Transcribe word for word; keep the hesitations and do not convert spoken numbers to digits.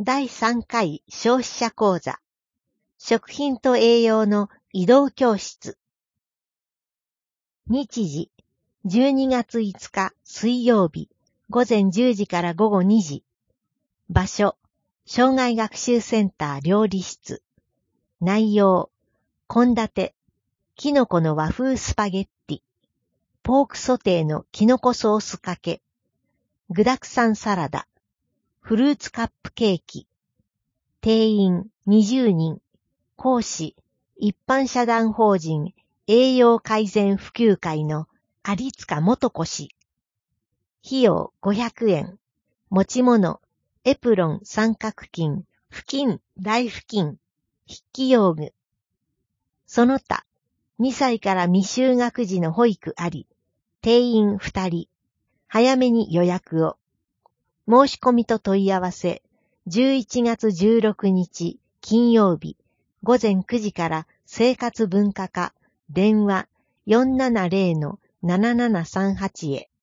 だいさんかい消費者講座食品と栄養の移動教室。日時じゅうにがついつか水曜日ごぜんじゅうじからごごにじ。場所障害学習センター料理室。内容献立きのこの和風スパゲッティ、ポークソテーのきのこソースかけ、具沢山サラダ、フルーツカップケーキ。定員にじゅうにん。講師、一般社団法人栄養改善普及会の有塚元子氏。費用ごひゃくえん。持ち物、エプロン三角巾、布巾、大布巾、筆記用具。その他、にさいから未就学児の保育あり、定員ふたり。早めに予約を。申し込みと問い合わせ、じゅういちがつじゅうろくにち金曜日ごぜんくじから生活文化課電話 よんななぜろのななななさんはち へ。